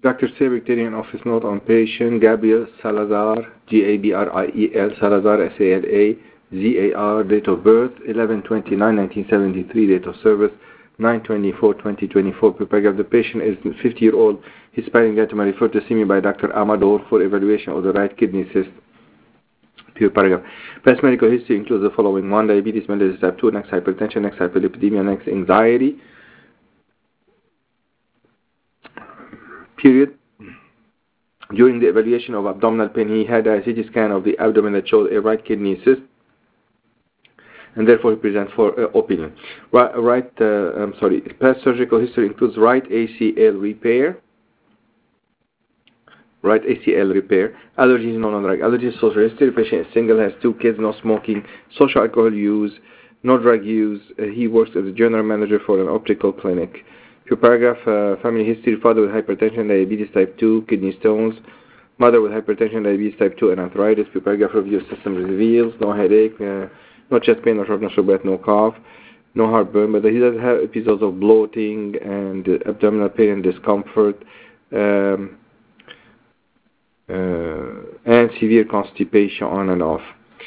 Dr. Secretarian Office Note on patient Gabriel Salazar, Gabriel Salazar, Salazar, date of birth 11/29/1973, date of service 9/24/2024. Paragraph. The patient is 50-year-old Hispanic gentleman referred to see me by Dr. Amador for evaluation of the right kidney cyst. Paragraph. Past medical history includes the following: 1. Diabetes mellitus type 2, next hypertension, next hyperlipidemia, next anxiety. Period. During the evaluation of abdominal pain, he had a CT scan of the abdomen that showed a right kidney cyst, and therefore he presents for opinion. Past surgical history includes right ACL repair. Right ACL repair. Allergies, no non-drug allergies. Social history: patient is single, has 2 kids, no smoking, social alcohol use, no drug use. He works as a general manager for an optical clinic. Paragraph. Family history: father with hypertension, diabetes type 2, kidney stones. Mother with hypertension, diabetes type 2, and arthritis. Paragraph. Review system reveals no headache, no chest pain, no shortness of breath, no cough, no heartburn, but he does have episodes of bloating and abdominal pain and discomfort, and severe constipation on and off.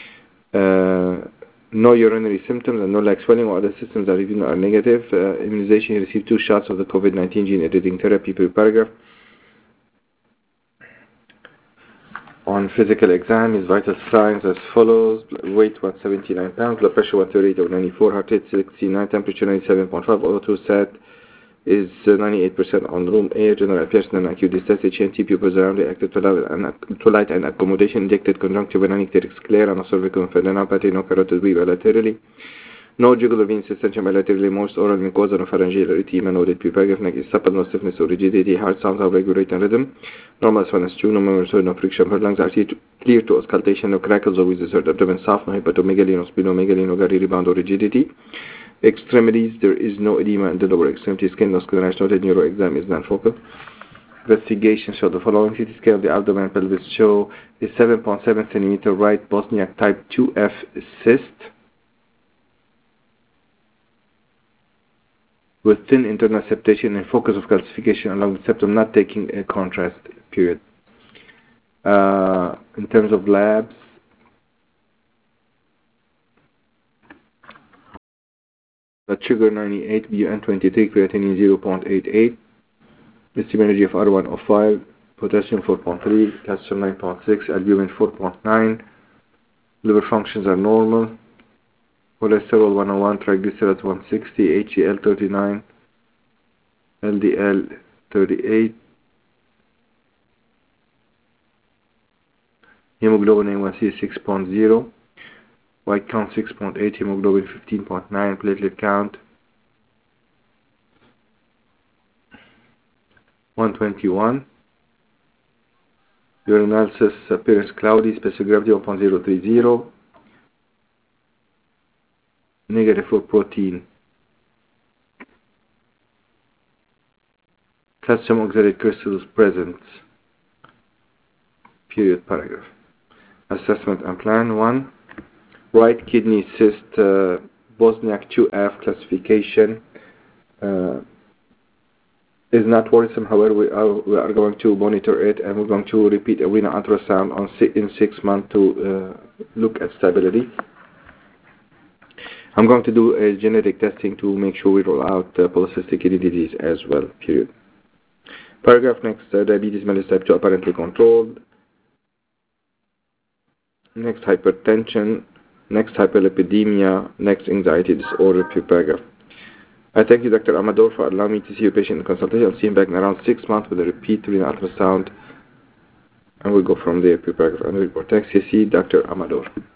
No urinary symptoms and no leg swelling or other symptoms that are negative. Immunization: he received 2 shots of the COVID-19 gene editing therapy. Paragraph. On physical exam, his vital signs as follows: weight 179 pounds, blood pressure 138/94, heart rate 69, temperature 97.5, O2 sat is 98% on room air, general appearance and acute distress, HNT, pupils around reacted to light and accommodation, injected conjunctival anictic sclera, no cervical inflammatory, no carotid bilaterally, no jugular vein suspension bilaterally, most oral mucosa, no pharyngeal erythema, no dead paragraph. Neck is supple, no stiffness or rigidity, heart sounds are regular rate and rhythm, normal sinus tube, no memory, no friction, her lungs are clear to auscultation, no crackles or wheezes, her abdomen soft, no hepatomegaly, no splenomegaly, no gary rebound or rigidity. Extremities: there is no edema in the lower extremity, skin, no skin rash noted, neuro exam is non-focal. Investigation show the following: CT scan of the abdomen and pelvis show a 7.7 centimeter right Bosniak type 2F cyst with thin internal septation and focus of calcification along the septum, not taking a contrast. Period. In terms of labs, blood sugar 98, BUN 23, creatinine 0.88, estimated energy of R105, potassium 4.3, calcium 9.6, albumin 4.9, liver functions are normal, cholesterol 101, triglycerides 160, HDL 39, LDL 38, hemoglobin A1C 6.0, white count 6.8, hemoglobin 15.9, platelet count 121, urinalysis appearance cloudy, specific gravity 1.030, negative for protein, calcium oxalate crystals present. Period. Paragraph. Assessment and plan. 1. Right kidney cyst, Bosniak 2F classification is not worrisome. However, we are going to monitor it, and we're going to repeat a renal ultrasound in 6 months to look at stability. I'm going to do a genetic testing to make sure we rule out polycystic kidney disease as well. Period. Paragraph. Next, diabetes mellitus type 2 apparently controlled. Next, hypertension. Next, hyperlipidemia. Next, anxiety disorder. Paragraph. I thank you, Dr. Amador, for allowing me to see your patient in consultation. I'll see him back in around 6 months with a repeat renal ultrasound, and we'll go from there. Paragraph and report. Thanks, you see, Dr. Amador.